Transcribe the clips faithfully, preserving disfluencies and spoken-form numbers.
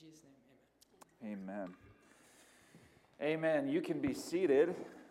Jesus' name, amen. Amen. Amen. You can be seated.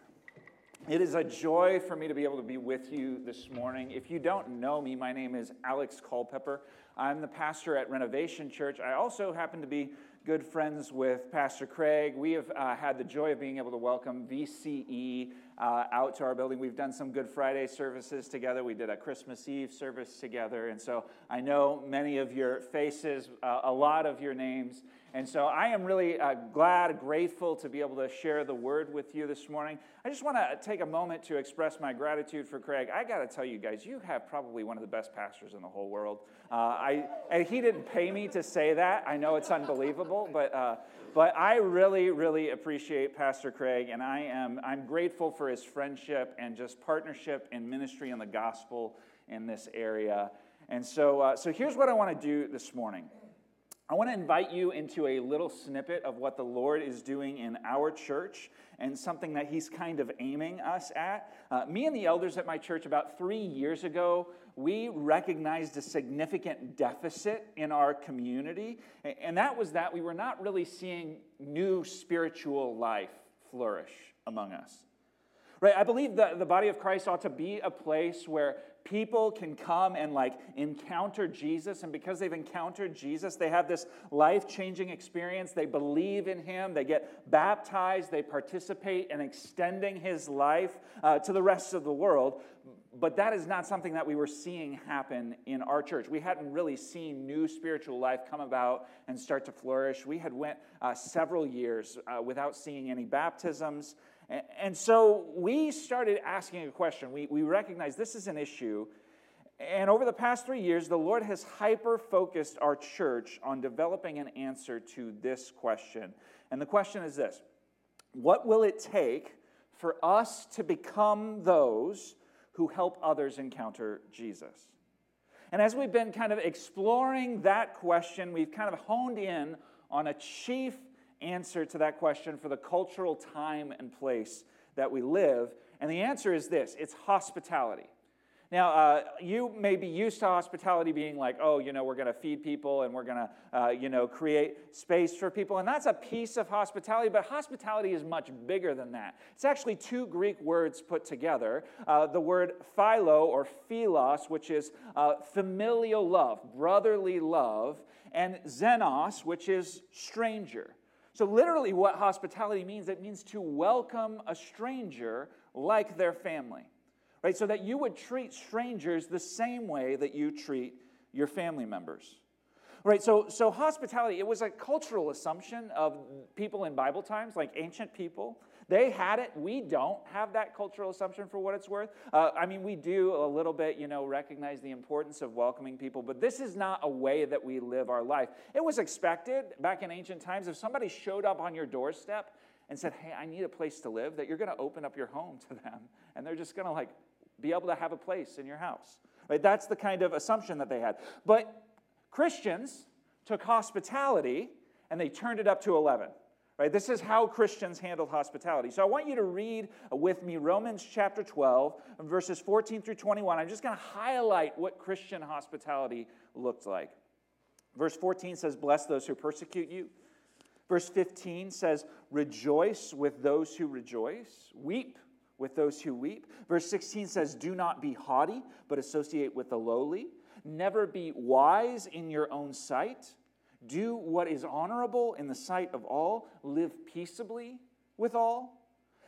It is a joy for me to be able to be with you this morning. If you don't know me, my name is Alex Culpepper. I'm the pastor at Renovation Church. I also happen to be good friends with Pastor Craig. We have uh, had the joy of being able to welcome V C E uh, out to our building. We've done some Good Friday services together. We did a Christmas Eve service together. And so I know many of your faces, uh, a lot of your names. And so I am really uh, glad, grateful to be able to share the word with you this morning. I just want to take a moment to express my gratitude for Craig. I got to tell you guys, you have probably one of the best pastors in the whole world. Uh, I and he didn't pay me to say that. I know it's unbelievable, but uh, but I really, really appreciate Pastor Craig, and I am I'm grateful for his friendship and just partnership in ministry and the gospel in this area. And so uh, so here's what I want to do this morning. I want to invite you into a little snippet of what the Lord is doing in our church and something that he's kind of aiming us at. Uh, me and the elders at my church about three years ago, we recognized a significant deficit in our community, and that was that we were not really seeing new spiritual life flourish among us. Right? I believe that the body of Christ ought to be a place where people can come and like encounter Jesus, and because they've encountered Jesus, they have this life-changing experience. They believe in him, they get baptized, they participate in extending his life uh, to the rest of the world. But that is not something that we were seeing happen in our church. We hadn't really seen new spiritual life come about and start to flourish. We had went uh, several years uh, without seeing any baptisms. And so we started asking a question. We, we recognized this is an issue. And over the past three years, the Lord has hyper-focused our church on developing an answer to this question. And the question is this: what will it take for us to become those who help others encounter Jesus? And as we've been kind of exploring that question, we've kind of honed in on a chief answer to that question for the cultural time and place that we live. And the answer is this: it's hospitality. Now, uh, you may be used to hospitality being like, oh, you know, we're going to feed people and we're going to, uh, you know, create space for people. And that's a piece of hospitality, but hospitality is much bigger than that. It's actually two Greek words put together. Uh, the word philo or philos, which is uh, familial love, brotherly love, and xenos, which is stranger. So literally what hospitality means, it means to welcome a stranger like their family, right? So that you would treat strangers the same way that you treat your family members, right? So, so hospitality, it was a cultural assumption of people in Bible times, like ancient people. They had it. We don't have that cultural assumption for what it's worth. Uh, I mean, we do a little bit, you know, recognize the importance of welcoming people, but this is not a way that we live our life. It was expected back in ancient times if somebody showed up on your doorstep and said, hey, I need a place to live, that you're going to open up your home to them, and they're just going to, like, be able to have a place in your house. Right? That's the kind of assumption that they had. But Christians took hospitality and they turned it up to eleven. Right? This is how Christians handled hospitality. So I want you to read with me Romans chapter twelve, verses fourteen through twenty-one. I'm just going to highlight what Christian hospitality looked like. Verse fourteen says, bless those who persecute you. Verse fifteen says, rejoice with those who rejoice. Weep with those who weep. Verse sixteen says, do not be haughty, but associate with the lowly. Never be wise in your own sight. Do what is honorable in the sight of all. Live peaceably with all.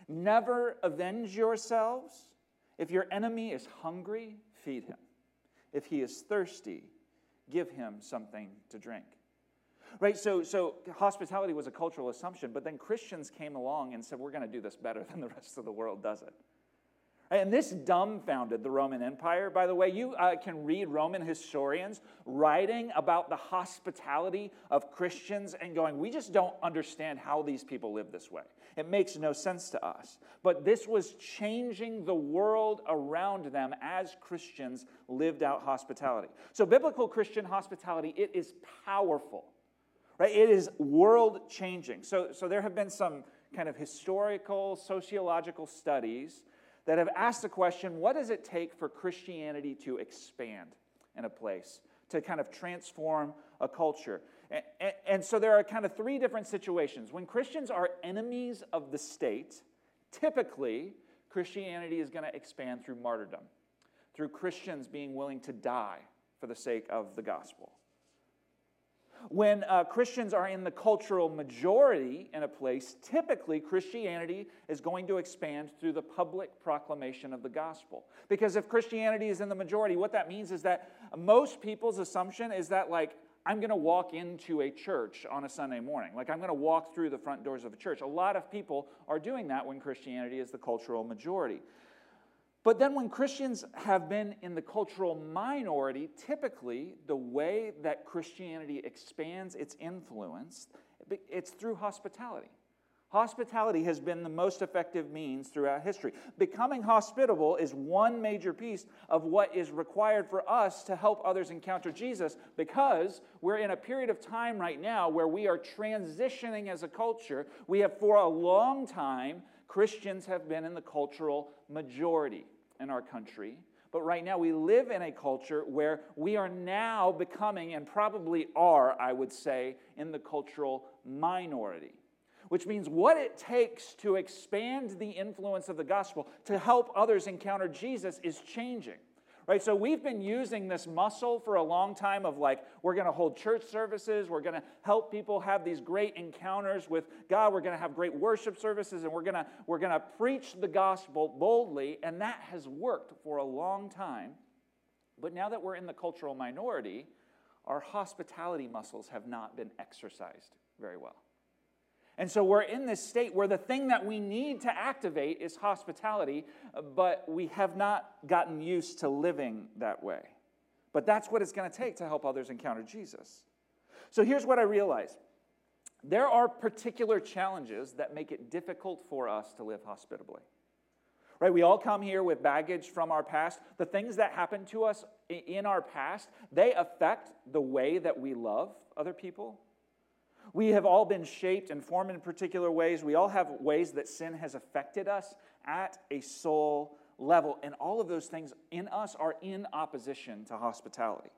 Never avenge yourselves. If your enemy is hungry, feed him. If he is thirsty, give him something to drink. Right, so, so hospitality was a cultural assumption, but then Christians came along and said, we're going to do this better than the rest of the world does it. And this dumbfounded the Roman Empire. By the way, you uh, can read Roman historians writing about the hospitality of Christians and going, we just don't understand how these people live this way. It makes no sense to us. But this was changing the world around them as Christians lived out hospitality. So biblical Christian hospitality, it is powerful. Right? It is world-changing. So, so there have been some kind of historical, sociological studies that have asked the question, what does it take for Christianity to expand in a place, to kind of transform a culture? And, and so there are kind of three different situations. When Christians are enemies of the state, typically Christianity is going to expand through martyrdom, through Christians being willing to die for the sake of the gospel. When uh, Christians are in the cultural majority in a place, typically Christianity is going to expand through the public proclamation of the gospel. Because if Christianity is in the majority, what that means is that most people's assumption is that, like, I'm going to walk into a church on a Sunday morning. Like, I'm going to walk through the front doors of a church. A lot of people are doing that when Christianity is the cultural majority. But then when Christians have been in the cultural minority, typically the way that Christianity expands its influence, it's through hospitality. Hospitality has been the most effective means throughout history. Becoming hospitable is one major piece of what is required for us to help others encounter Jesus, because we're in a period of time right now where we are transitioning as a culture. We have, for a long time, Christians have been in the cultural majority in our country. But right now we live in a culture where we are now becoming, and probably are, I would say, in the cultural minority. Which means what it takes to expand the influence of the gospel, to help others encounter Jesus, is changing. Right? So we've been using this muscle for a long time of, like, we're going to hold church services, we're going to help people have these great encounters with God, we're going to have great worship services, and we're going to we're going to preach the gospel boldly, and that has worked for a long time. But now that we're in the cultural minority, our hospitality muscles have not been exercised very well. And so we're in this state where the thing that we need to activate is hospitality, but we have not gotten used to living that way. But that's what it's going to take to help others encounter Jesus. So here's what I realize. There are particular challenges that make it difficult for us to live hospitably. Right? We all come here with baggage from our past. The things that happened to us in our past, they affect the way that we love other people. We have all been shaped and formed in particular ways. We all have ways that sin has affected us at a soul level. And all of those things in us are in opposition to hospitality.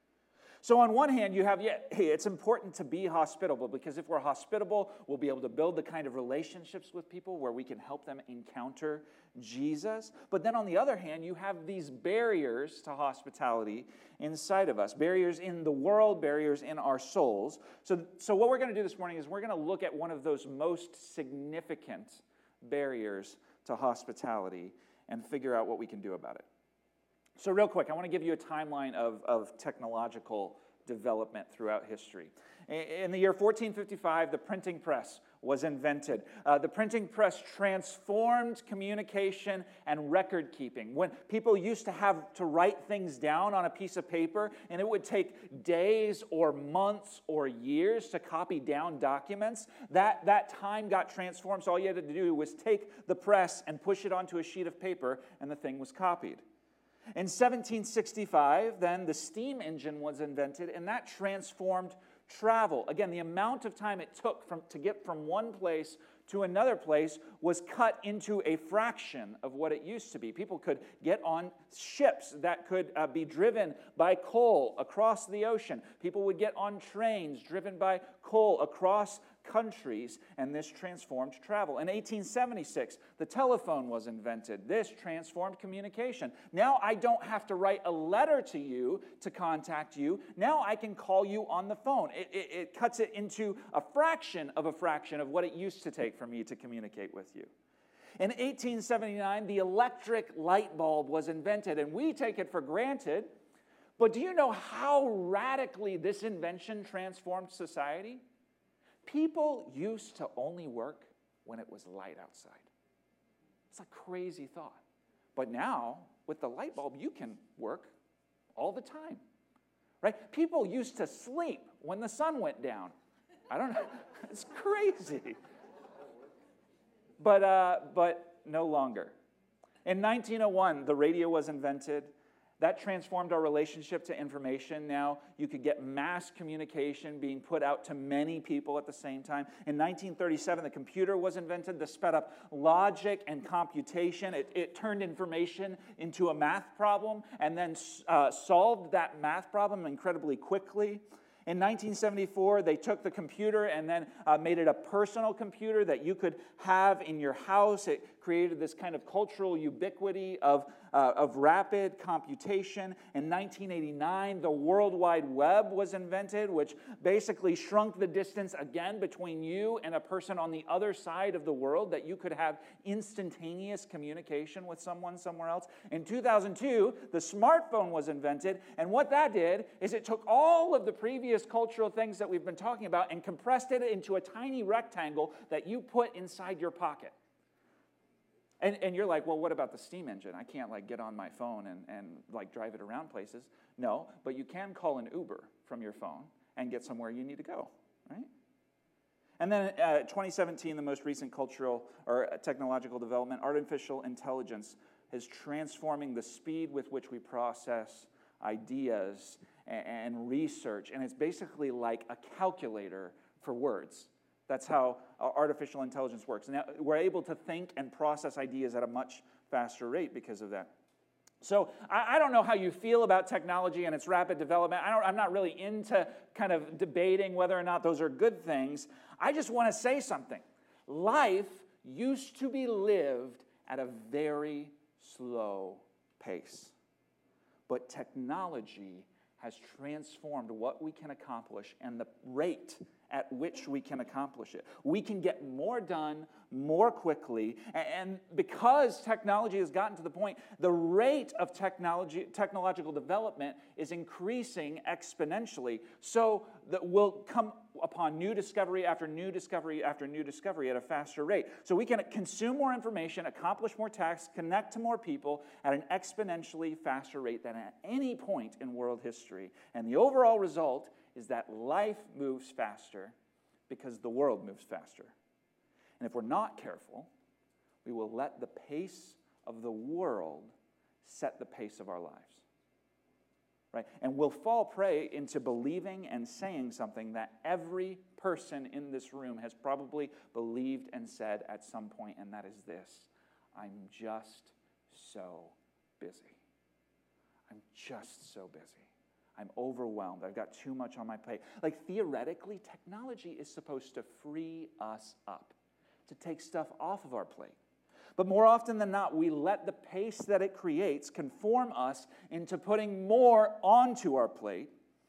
So on one hand, you have, yeah, hey, it's important to be hospitable, because if we're hospitable, we'll be able to build the kind of relationships with people where we can help them encounter Jesus. But then on the other hand, you have these barriers to hospitality inside of us. Barriers in the world, barriers in our souls. So, so what we're going to do this morning is we're going to look at one of those most significant barriers to hospitality and figure out what we can do about it. So real quick, I want to give you a timeline of, of technological development throughout history. In the year fourteen fifty-five, the printing press was invented. Uh, the printing press transformed communication and record keeping. When people used to have to write things down on a piece of paper, and it would take days or months or years to copy down documents, that, that time got transformed. So all you had to do was take the press and push it onto a sheet of paper, and the thing was copied. In seventeen sixty-five, then, the steam engine was invented, and that transformed travel. Again, the amount of time it took from, to get from one place to another place was cut into a fraction of what it used to be. People could get on ships that could uh, be driven by coal across the ocean. People would get on trains driven by coal across countries, and this transformed travel. In eighteen seventy-six, the telephone was invented. This transformed communication. Now I don't have to write a letter to you to contact you. Now I can call you on the phone. It, it, it cuts it into a fraction of a fraction of what it used to take for me to communicate with you. In eighteen seventy-nine, the electric light bulb was invented, and we take it for granted. But do you know how radically this invention transformed society? People used to only work when it was light outside. It's a crazy thought. But now, with the light bulb, you can work all the time. Right? People used to sleep when the sun went down. I don't know. It's crazy. But, uh, but no longer. In nineteen oh one, the radio was invented. That transformed our relationship to information. Now you could get mass communication being put out to many people at the same time. In nineteen thirty-seven, the computer was invented. This sped up logic and computation. It, it turned information into a math problem and then uh, solved that math problem incredibly quickly. In nineteen seventy-four, they took the computer and then uh, made it a personal computer that you could have in your house. It created this kind of cultural ubiquity of, uh, of rapid computation. In nineteen eighty-nine, the World Wide Web was invented, which basically shrunk the distance again between you and a person on the other side of the world, that you could have instantaneous communication with someone somewhere else. In two thousand two, the smartphone was invented, and what that did is it took all of the previous cultural things that we've been talking about and compressed it into a tiny rectangle that you put inside your pocket. And, and you're like, well, what about the steam engine? I can't like get on my phone and, and like drive it around places. No, but you can call an Uber from your phone and get somewhere you need to go, right? And then uh, twenty seventeen, the most recent cultural or technological development, artificial intelligence is transforming the speed with which we process ideas and, and research. And it's basically like a calculator for words. That's how artificial intelligence works. Now, we're able to think and process ideas at a much faster rate because of that. So I, I don't know how you feel about technology and its rapid development. I don't, I'm not really into kind of debating whether or not those are good things. I just want to say something. Life used to be lived at a very slow pace. But technology has transformed what we can accomplish and the rate at which we can accomplish it. We can get more done more quickly, and because technology has gotten to the point, the rate of technology, technological development is increasing exponentially, so that we'll come upon new discovery after new discovery after new discovery at a faster rate. So we can consume more information, accomplish more tasks, connect to more people at an exponentially faster rate than at any point in world history. And the overall result is that life moves faster because the world moves faster. And if we're not careful, we will let the pace of the world set the pace of our lives. Right? And we'll fall prey into believing and saying something that every person in this room has probably believed and said at some point, and that is this: I'm just so busy. I'm just so busy. I'm overwhelmed. I've got too much on my plate. Like, theoretically, technology is supposed to free us up, to take stuff off of our plate. But more often than not, we let the pace that it creates conform us into putting more onto our plate.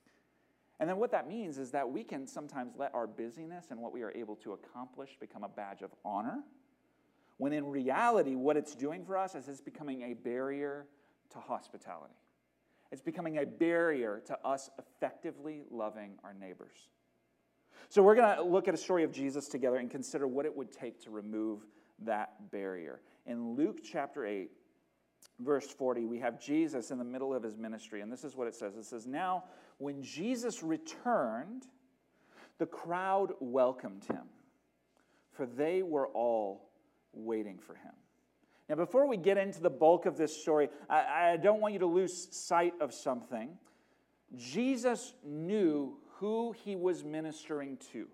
And then what that means is that we can sometimes let our busyness and what we are able to accomplish become a badge of honor, when in reality, what it's doing for us is it's becoming a barrier to hospitality. It's becoming a barrier to us effectively loving our neighbors. So we're going to look at a story of Jesus together and consider what it would take to remove that barrier. In Luke chapter eight, verse forty, we have Jesus in the middle of his ministry, and this is what it says. It says, "Now, when Jesus returned, the crowd welcomed him, for they were all waiting for him." Now, before we get into the bulk of this story, I, I don't want you to lose sight of something. Jesus knew who he was ministering to.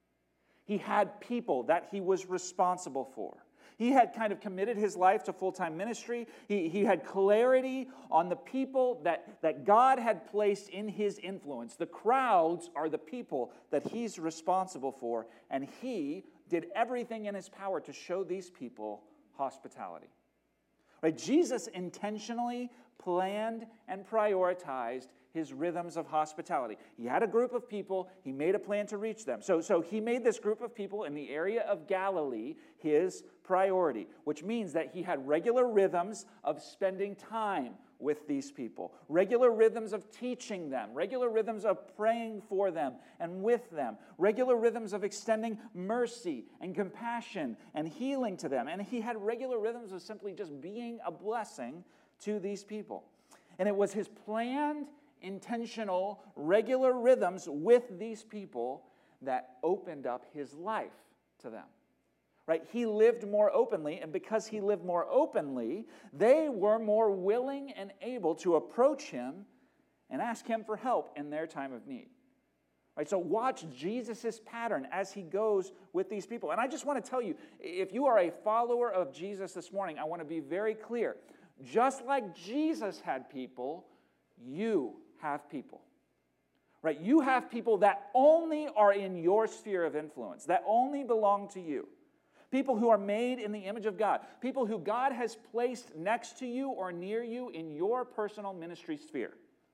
He had people that he was responsible for. He had kind of committed his life to full-time ministry. He, he had clarity on the people that, that God had placed in his influence. The crowds are the people that he's responsible for, and he did everything in his power to show these people hospitality. Right? Jesus intentionally planned and prioritized his rhythms of hospitality. He had a group of people. He made a plan to reach them. So, so he made this group of people in the area of Galilee his priority, which means that he had regular rhythms of spending time with these people, regular rhythms of teaching them, regular rhythms of praying for them and with them, regular rhythms of extending mercy and compassion and healing to them. And he had regular rhythms of simply just being a blessing to these people. And it was his planned, intentional, regular rhythms with these people that opened up his life to them. Right? He lived more openly, and because he lived more openly, they were more willing and able to approach him and ask him for help in their time of need. Right? So watch Jesus' pattern as he goes with these people. And I just want to tell you, if you are a follower of Jesus this morning, I want to be very clear. Just like Jesus had people, you have people. right? You have people that only are in your sphere of influence, that only belong to you. People who are made in the image of God. People who God has placed next to you or near you in your personal ministry sphere.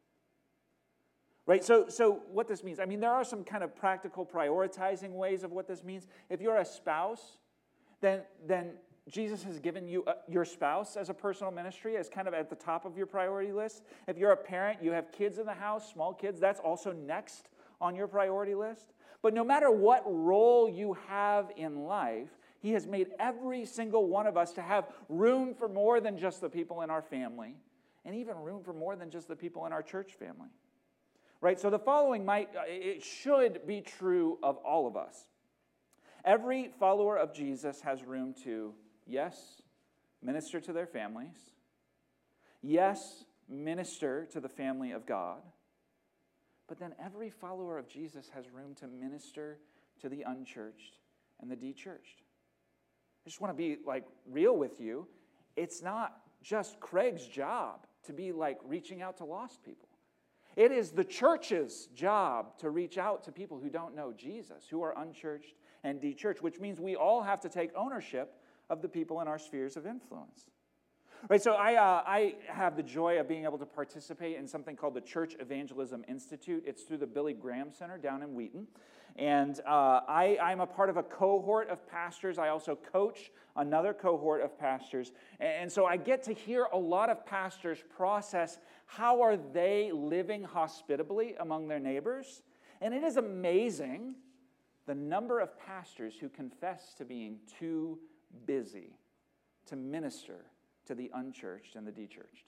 Right? So, so what this means, I mean, there are some kind of practical prioritizing ways of what this means. If you're a spouse, then, then Jesus has given you a, your spouse as a personal ministry, as kind of at the top of your priority list. If you're a parent, you have kids in the house, small kids, that's also next on your priority list. But no matter what role you have in life, He has made every single one of us to have room for more than just the people in our family, and even room for more than just the people in our church family. Right? So the following might, it should be true of all of us. Every follower of Jesus has room to, yes, minister to their families. Yes, minister to the family of God. But then every follower of Jesus has room to minister to the unchurched and the de-churched. I just want to be like real with you. It's not just Craig's job to be like reaching out to lost people. It is the church's job to reach out to people who don't know Jesus, who are unchurched and de-churched, which means we all have to take ownership of the people in our spheres of influence. Right, so I, uh, I have the joy of being able to participate in something called the Church Evangelism Institute. It's through the Billy Graham Center down in Wheaton. And uh, I, I'm a part of a cohort of pastors. I also coach another cohort of pastors. And so I get to hear a lot of pastors process how are they living hospitably among their neighbors. And it is amazing the number of pastors who confess to being too busy to minister to the unchurched and the de-churched.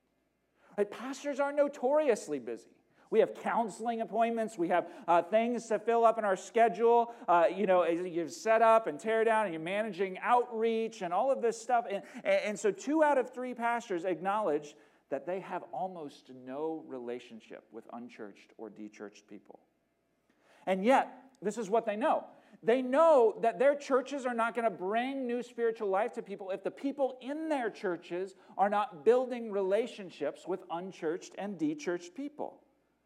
Right? Pastors are notoriously busy. We have counseling appointments. We have uh, things to fill up in our schedule. Uh, you know, you've set up and tear down, and you're managing outreach and all of this stuff. And, and so two out of three pastors acknowledge that they have almost no relationship with unchurched or de-churched people. And yet, this is what they know. They know that their churches are not going to bring new spiritual life to people if the people in their churches are not building relationships with unchurched and de-churched people.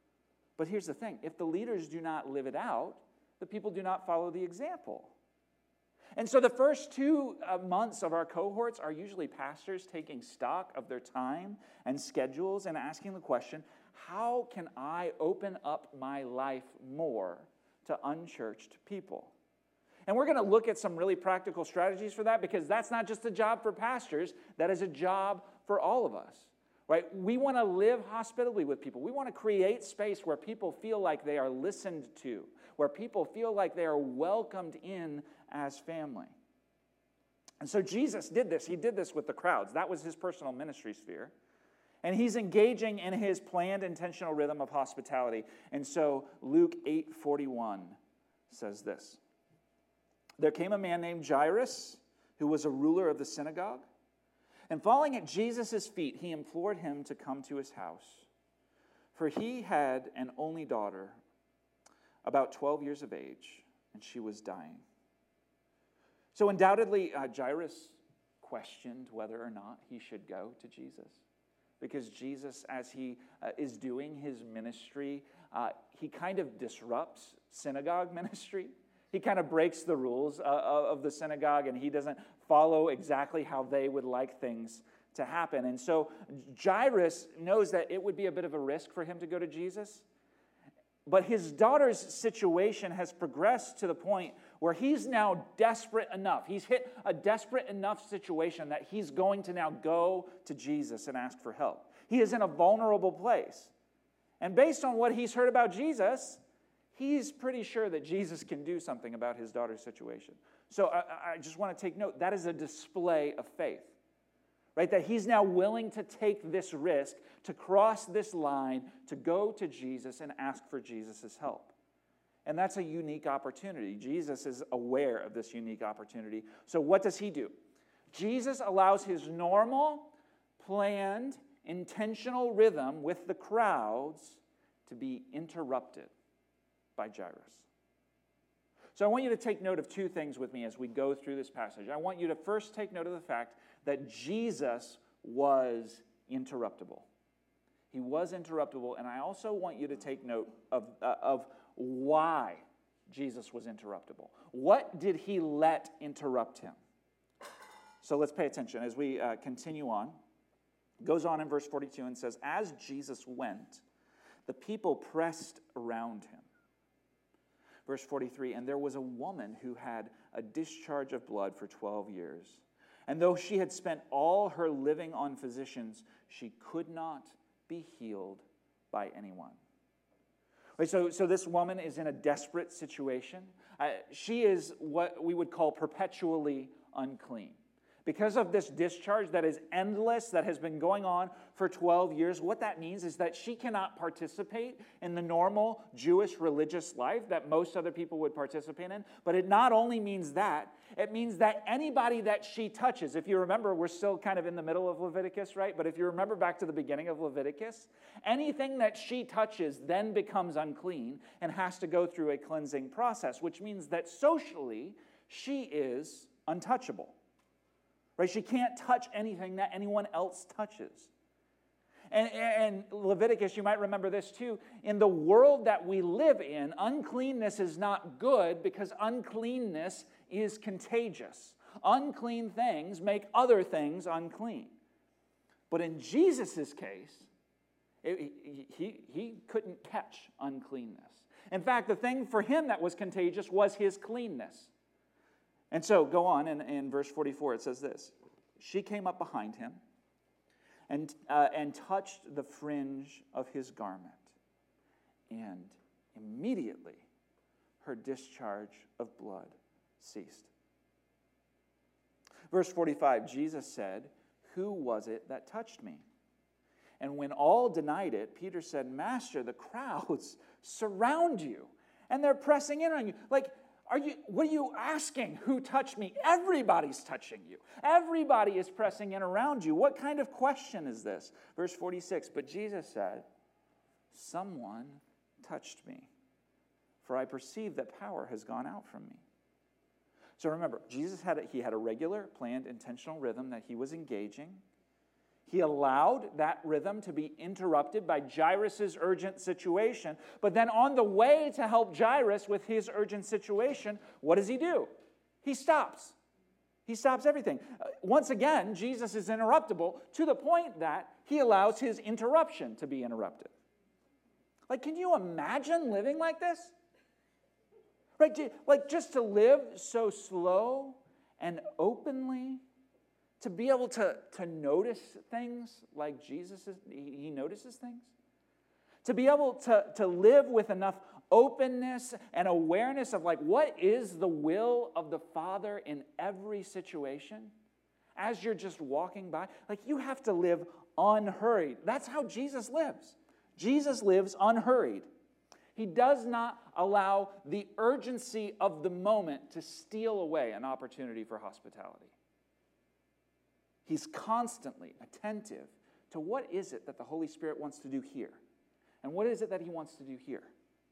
But here's the thing. If the leaders do not live it out, the people do not follow the example. And so the first two uh, months of our cohorts are usually pastors taking stock of their time and schedules and asking the question, how can I open up my life more to unchurched people? And we're going to look at some really practical strategies for that, because that's not just a job for pastors, that is a job for all of us. Right? We want to live hospitably with people. We want to create space where people feel like they are listened to, where people feel like they are welcomed in as family. And so Jesus did this. He did this with the crowds. That was his personal ministry sphere. And he's engaging in his planned, intentional rhythm of hospitality. And so Luke eight forty-one says this. There came a man named Jairus, who was a ruler of the synagogue. And falling at Jesus' feet, he implored him to come to his house. For he had an only daughter, about twelve years of age, and she was dying. So undoubtedly, uh, Jairus questioned whether or not he should go to Jesus. Because Jesus, as he uh, is doing his ministry, uh, he kind of disrupts synagogue ministry. He kind of breaks the rules uh, of the synagogue, and he doesn't follow exactly how they would like things to happen. And so Jairus knows that it would be a bit of a risk for him to go to Jesus. But his daughter's situation has progressed to the point where he's now desperate enough. He's hit a desperate enough situation that he's going to now go to Jesus and ask for help. He is in a vulnerable place. And based on what he's heard about Jesus, he's pretty sure that Jesus can do something about his daughter's situation. So I, I just want to take note, that is a display of faith, right? That he's now willing to take this risk, to cross this line, to go to Jesus and ask for Jesus' help. And that's a unique opportunity. Jesus is aware of this unique opportunity. So what does he do? Jesus allows his normal, planned, intentional rhythm with the crowds to be interrupted by Jairus. So I want you to take note of two things with me as we go through this passage. I want you to first take note of the fact that Jesus was interruptible. He was interruptible, and I also want you to take note of, uh, of why Jesus was interruptible. What did he let interrupt him? So let's pay attention as we uh, continue on. It goes on in verse forty-two and says, as Jesus went, the people pressed around him. Verse forty-three, and there was a woman who had a discharge of blood for twelve years. And though she had spent all her living on physicians, she could not be healed by anyone. Right, so, so this woman is in a desperate situation. Uh, she is what we would call perpetually unclean. Because of this discharge that is endless, that has been going on for twelve years, what that means is that she cannot participate in the normal Jewish religious life that most other people would participate in. But it not only means that, it means that anybody that she touches, if you remember, we're still kind of in the middle of Leviticus, right? But if you remember back to the beginning of Leviticus, anything that she touches then becomes unclean and has to go through a cleansing process, which means that socially, she is untouchable. Right? She can't touch anything that anyone else touches. And, and Leviticus, you might remember this too, in the world that we live in, uncleanness is not good because uncleanness is contagious. Unclean things make other things unclean. But in Jesus' case, it, he, he couldn't catch uncleanness. In fact, the thing for him that was contagious was his cleanness. And so, go on, in, in verse forty-four, it says this. She came up behind him and, uh, and touched the fringe of his garment. And immediately, her discharge of blood ceased. Verse forty-five, Jesus said, who was it that touched me? And when all denied it, Peter said, Master, the crowds surround you, and they're pressing in on you. Like, Are you, what are you asking? Who touched me? Everybody's touching you. Everybody is pressing in around you. What kind of question is this? Verse forty-six, but Jesus said, someone touched me, for I perceive that power has gone out from me. So remember, Jesus had a, he had a regular, planned, intentional rhythm that he was engaging. He allowed that rhythm to be interrupted by Jairus' urgent situation. But then on the way to help Jairus with his urgent situation, what does he do? He stops. He stops everything. Uh, once again, Jesus is interruptible to the point that he allows his interruption to be interrupted. Like, can you imagine living like this? Right? Like, just to live so slow and openly, to be able to, to notice things like Jesus, is, he, he notices things. To be able to, to live with enough openness and awareness of like, what is the will of the Father in every situation? As you're just walking by, like you have to live unhurried. That's how Jesus lives. Jesus lives unhurried. He does not allow the urgency of the moment to steal away an opportunity for hospitality. He's constantly attentive to what is it that the Holy Spirit wants to do here? And what is it that he wants to do here?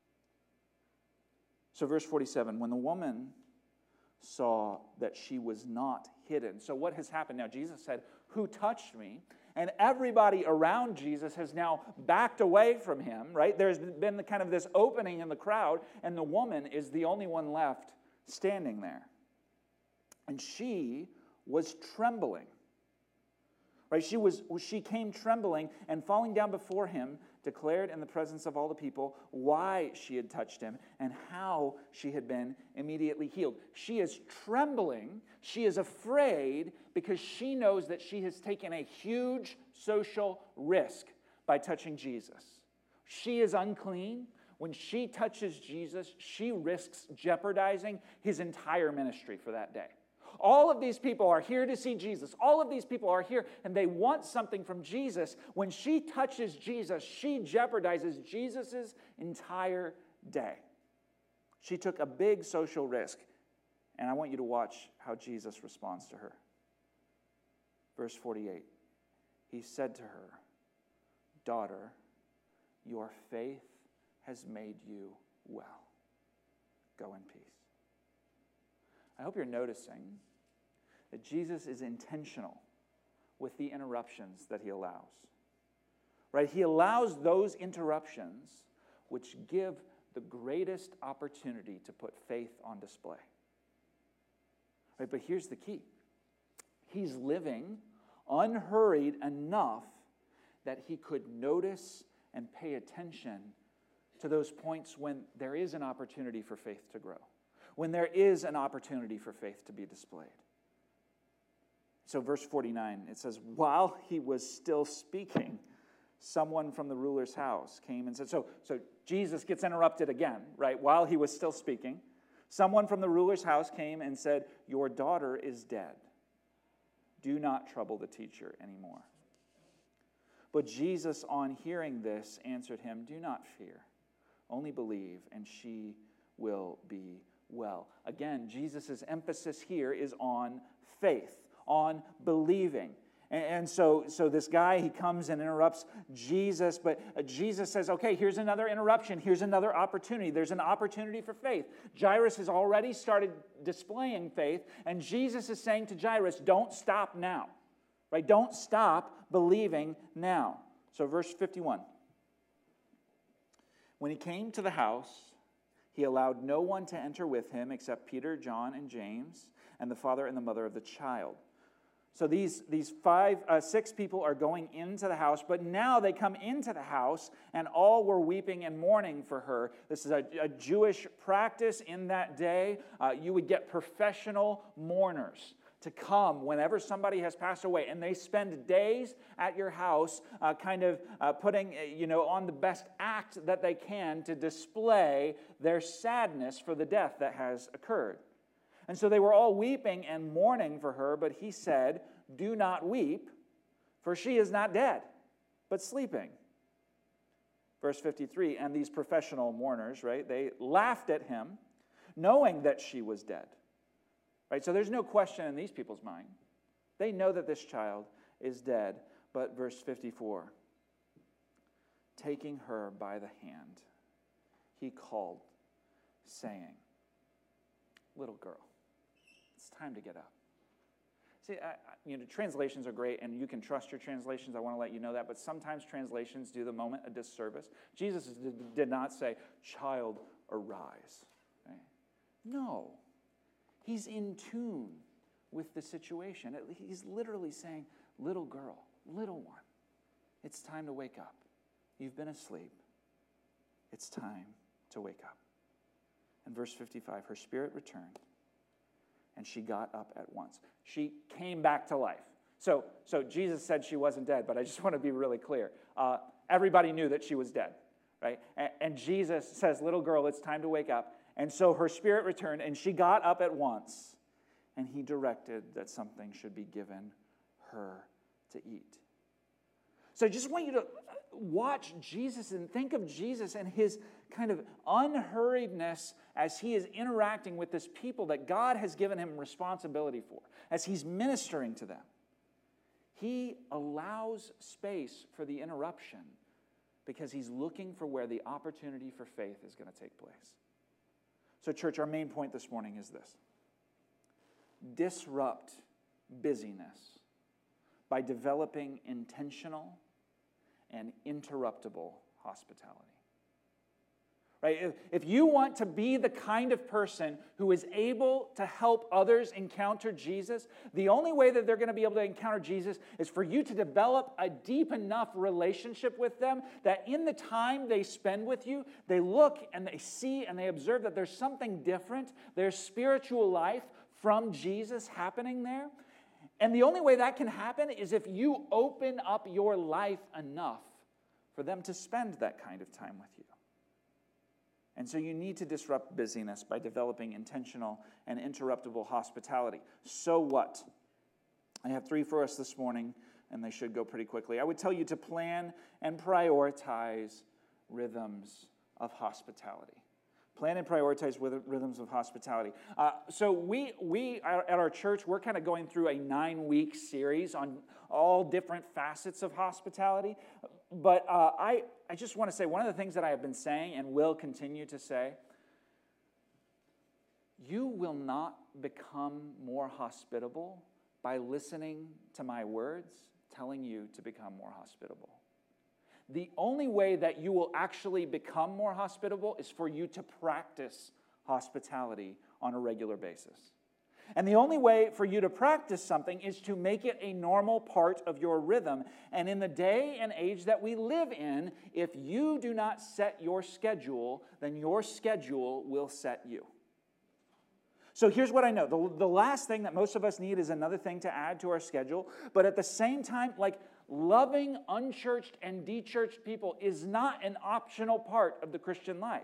So verse forty-seven, when the woman saw that she was not hidden. So what has happened now? Jesus said, who touched me? And everybody around Jesus has now backed away from him, right? There's been the kind of this opening in the crowd, and the woman is the only one left standing there. And she was trembling. Right? She was she came trembling and falling down before him, declared in the presence of all the people why she had touched him and how she had been immediately healed. She is trembling. She is afraid because she knows that she has taken a huge social risk by touching Jesus. She is unclean. When she touches Jesus, she risks jeopardizing his entire ministry for that day. All of these people are here to see Jesus. All of these people are here, and they want something from Jesus. When she touches Jesus, she jeopardizes Jesus' entire day. She took a big social risk, and I want you to watch how Jesus responds to her. Verse forty-eight, he said to her, daughter, your faith has made you well. Go in peace. I hope you're noticing that Jesus is intentional with the interruptions that he allows. right? He allows those interruptions which give the greatest opportunity to put faith on display. Right, but here's the key. He's living unhurried enough that he could notice and pay attention to those points when there is an opportunity for faith to grow, when there is an opportunity for faith to be displayed. So verse forty-nine, it says, while he was still speaking, someone from the ruler's house came and said, so, so Jesus gets interrupted again, right? While he was still speaking, someone from the ruler's house came and said, your daughter is dead. Do not trouble the teacher anymore. But Jesus, on hearing this, answered him, do not fear. Only believe, and she will be well. Again, Jesus' emphasis here is on faith, on believing. And, and so, so this guy, he comes and interrupts Jesus, but Jesus says, okay, here's another interruption. Here's another opportunity. There's an opportunity for faith. Jairus has already started displaying faith, and Jesus is saying to Jairus, don't stop now. Right? Don't stop believing now. So verse fifty-one. When he came to the house, he allowed no one to enter with him except Peter, John, and James, and the father and the mother of the child. So these, these five, uh, six people are going into the house, but now they come into the house, and all were weeping and mourning for her. This is a, a Jewish practice in that day. Uh, you would get professional mourners to come whenever somebody has passed away, and they spend days at your house uh, kind of uh, putting, you know, on the best act that they can to display their sadness for the death that has occurred. And so they were all weeping and mourning for her, but he said, do not weep, for she is not dead, but sleeping. Verse fifty-three, and these professional mourners, right, they laughed at him, knowing that she was dead. Right, so there's no question in these people's mind. They know that this child is dead. But verse fifty-four, taking her by the hand, he called, saying, little girl, it's time to get up. See, I, you know, translations are great, and you can trust your translations. I want to let you know that. But sometimes translations do the moment a disservice. Jesus did, did not say, child, arise. Right? No. He's in tune with the situation. He's literally saying, little girl, little one, it's time to wake up. You've been asleep. It's time to wake up. And verse fifty-five, her spirit returned, and she got up at once. She came back to life. So, so Jesus said she wasn't dead, but I just want to be really clear. Uh, everybody knew that she was dead, right? And, and Jesus says, little girl, it's time to wake up. And so her spirit returned, and she got up at once, and he directed that something should be given her to eat. So I just want you to watch Jesus and think of Jesus and his kind of unhurriedness as he is interacting with this people that God has given him responsibility for, as he's ministering to them. He allows space for the interruption because he's looking for where the opportunity for faith is going to take place. So, church, our main point this morning is this. Disrupt busyness by developing intentional and interruptible hospitality. Right? If, if you want to be the kind of person who is able to help others encounter Jesus, the only way that they're going to be able to encounter Jesus is for you to develop a deep enough relationship with them that in the time they spend with you, they look and they see and they observe that there's something different. There's spiritual life from Jesus happening there. And the only way that can happen is if you open up your life enough for them to spend that kind of time with you. And so you need to disrupt busyness by developing intentional and interruptible hospitality. So what? I have three for us this morning, and they should go pretty quickly. I would tell you to plan and prioritize rhythms of hospitality. Plan and prioritize rhythms of hospitality. Uh, so we, we at our church, we're kind of going through a nine-week series on all different facets of hospitality. But uh, I, I just want to say, one of the things that I have been saying and will continue to say, you will not become more hospitable by listening to my words telling you to become more hospitable. the only way that you will actually become more hospitable is for you to practice hospitality on a regular basis. And the only way for you to practice something is to make it a normal part of your rhythm. And in the day and age that we live in, if you do not set your schedule, then your schedule will set you. So here's what I know. The, the last thing that most of us need is another thing to add to our schedule. But at the same time, like loving unchurched and dechurched people is not an optional part of the Christian life.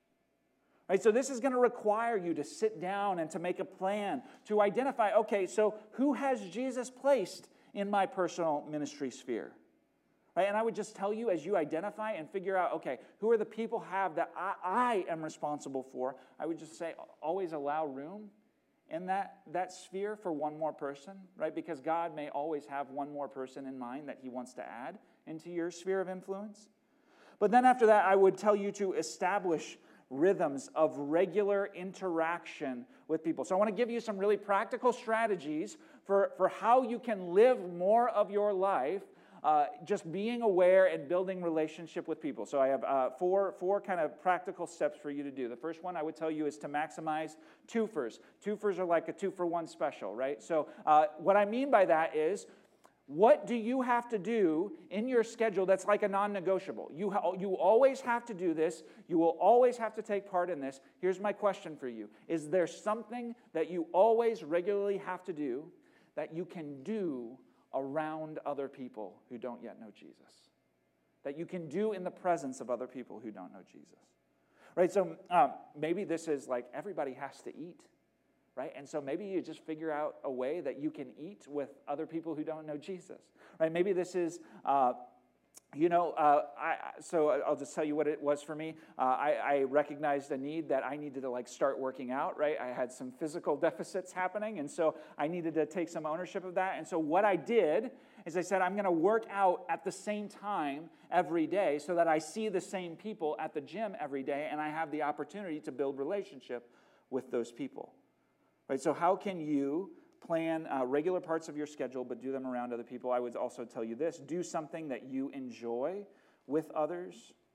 Right, so this is going to require you to sit down and to make a plan, to identify, okay, so who has Jesus placed in my personal ministry sphere? Right, and I would just tell you as you identify and figure out, okay, who are the people have that I, I am responsible for? I would just say always allow room in that, that sphere for one more person, right? Because God may always have one more person in mind that he wants to add into your sphere of influence. But then after that, I would tell you to establish rhythms of regular interaction with people. So I want to give you some really practical strategies for, for how you can live more of your life uh, just being aware and building relationship with people. So I have uh, four, four kind of practical steps for you to do. The first one I would tell you is to maximize twofers. Twofers are like a two-for-one special, right? So uh, what I mean by that is, what do you have to do in your schedule that's like a non-negotiable? You, ha- you always have to do this. You will always have to take part in this. Here's my question for you. Is there something that you always regularly have to do that you can do around other people who don't yet know Jesus? That you can do in the presence of other people who don't know Jesus? Right, so um, maybe this is like everybody has to eat. Right? And so maybe you just figure out a way that you can eat with other people who don't know Jesus. Right? Maybe this is, uh, you know, uh, I, so I'll just tell you what it was for me. Uh, I, I recognized a need that I needed to like start working out, right? I had some physical deficits happening, and so I needed to take some ownership of that. And so what I did is I said, I'm going to work out at the same time every day so that I see the same people at the gym every day, and I have the opportunity to build relationship with those people. Right, so how can you plan uh, regular parts of your schedule but do them around other people? I would also tell you this. Do something that you enjoy with others.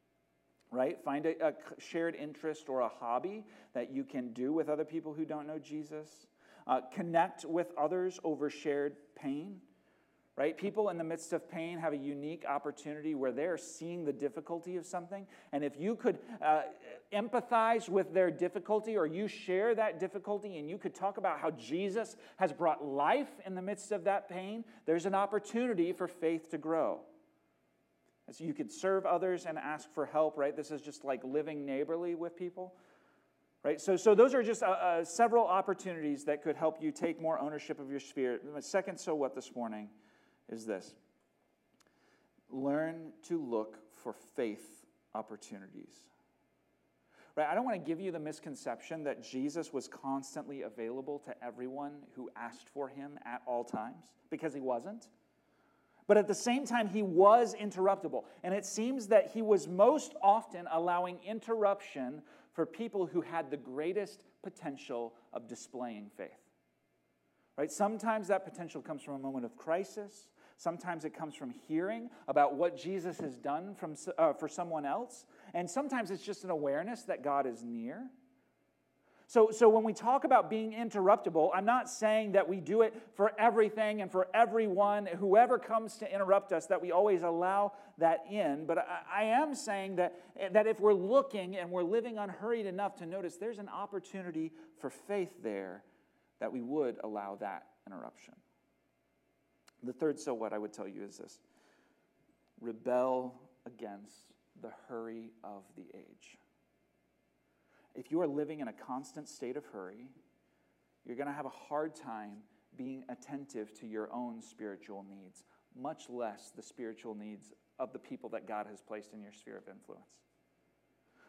Right? Find a, a shared interest or a hobby that you can do with other people who don't know Jesus. Uh, connect with others over shared pain. Right? People in the midst of pain have a unique opportunity where they're seeing the difficulty of something. And if you could uh, empathize with their difficulty, or you share that difficulty and you could talk about how Jesus has brought life in the midst of that pain, there's an opportunity for faith to grow. And so you could serve others and ask for help, right? This is just like living neighborly with people. Right? So, so those are just uh, uh, several opportunities that could help you take more ownership of your sphere. The second so what this morning is this. Learn to look for faith opportunities. Right? I don't want to give you the misconception that Jesus was constantly available to everyone who asked for him at all times, because he wasn't. But at the same time, he was interruptible. And it seems that he was most often allowing interruption for people who had the greatest potential of displaying faith. Right? Sometimes that potential comes from a moment of crisis. Sometimes it comes from hearing about what Jesus has done from, uh, for someone else. And sometimes it's just an awareness that God is near. So, so when we talk about being interruptible, I'm not saying that we do it for everything and for everyone, whoever comes to interrupt us, that we always allow that in. But I, I am saying that, that if we're looking and we're living unhurried enough to notice there's an opportunity for faith there, that we would allow that interruption. The third so what I would tell you is this. Rebel against the hurry of the age. If you are living in a constant state of hurry, you're going to have a hard time being attentive to your own spiritual needs, much less the spiritual needs of the people that God has placed in your sphere of influence.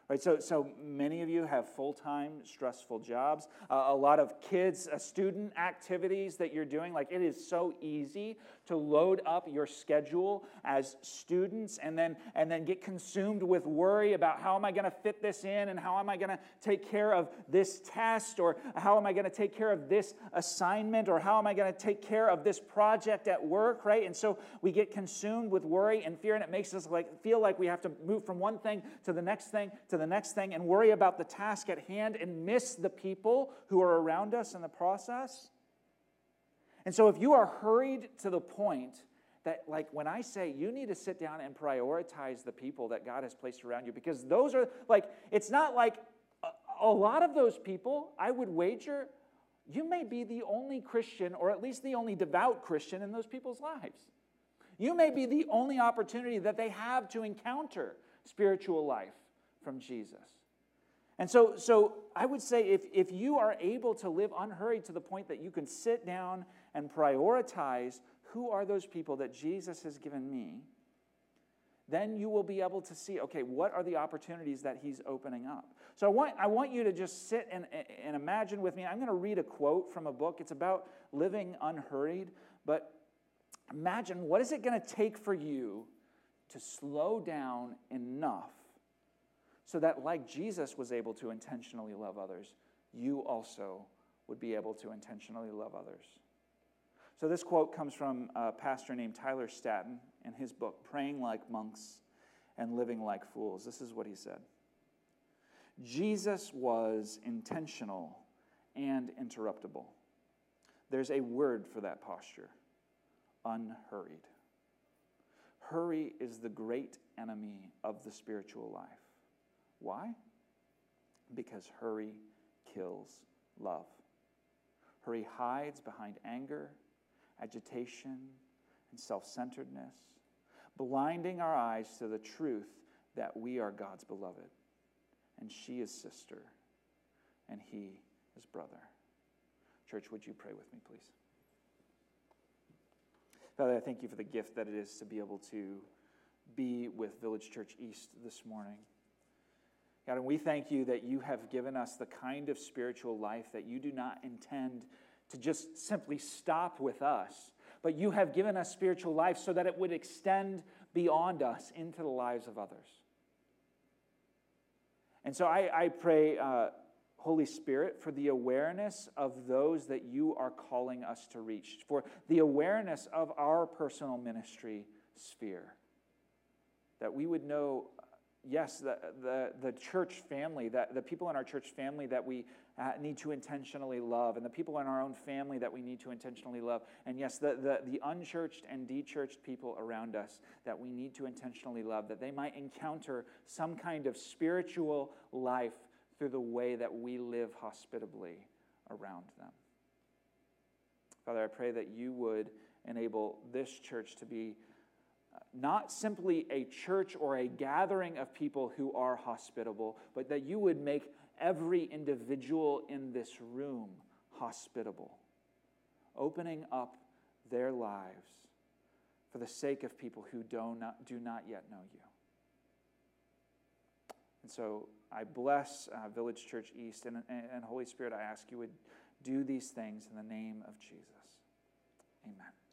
Right, so, so many of you have full-time, stressful jobs, uh, a lot of kids, uh, student activities that you're doing. Like, it is so easy to load up your schedule as students and then, and then get consumed with worry about how am I going to fit this in and how am I going to take care of this test or how am I going to take care of this assignment or how am I going to take care of this project at work, right? And so we get consumed with worry and fear, and it makes us like feel like we have to move from one thing to the next thing to the next thing and worry about the task at hand and miss the people who are around us in the process. And so if you are hurried to the point that, like, when I say you need to sit down and prioritize the people that God has placed around you, because those are, like, it's not like a, a lot of those people, I would wager, you may be the only Christian, or at least the only devout Christian in those people's lives. You may be the only opportunity that they have to encounter spiritual life from Jesus. And so, so I would say if, if you are able to live unhurried to the point that you can sit down and prioritize who are those people that Jesus has given me, then you will be able to see, okay, what are the opportunities that he's opening up? So I want, I want you to just sit and, and imagine with me. I'm going to read a quote from a book. It's about living unhurried, but imagine, what is it going to take for you to slow down enough so that, like Jesus was able to intentionally love others, you also would be able to intentionally love others? So this quote comes from a pastor named Tyler Staton in his book, Praying Like Monks and Living Like Fools. This is what he said. Jesus was intentional and interruptible. There's a word for that posture: unhurried. Hurry is the great enemy of the spiritual life. Why? Because hurry kills love. Hurry hides behind anger, agitation, and self-centeredness, blinding our eyes to the truth that we are God's beloved, and she is sister, and he is brother. Church, would you pray with me, please? Father, I thank you for the gift that it is to be able to be with Village Church East this morning. God, and we thank you that you have given us the kind of spiritual life that you do not intend to just simply stop with us, but you have given us spiritual life so that it would extend beyond us into the lives of others. And so I, I pray, uh, Holy Spirit, for the awareness of those that you are calling us to reach, for the awareness of our personal ministry sphere, that we would know, yes, the, the, the church family, that the people in our church family that we uh, need to intentionally love, and the people in our own family that we need to intentionally love, and yes, the, the, the unchurched and de-churched people around us that we need to intentionally love, that they might encounter some kind of spiritual life through the way that we live hospitably around them. Father, I pray that you would enable this church to be not simply a church or a gathering of people who are hospitable, but that you would make every individual in this room hospitable, opening up their lives for the sake of people who do not, do not yet know you. And so I bless uh, Village Church East, and, and, and Holy Spirit, I ask you would do these things in the name of Jesus. Amen.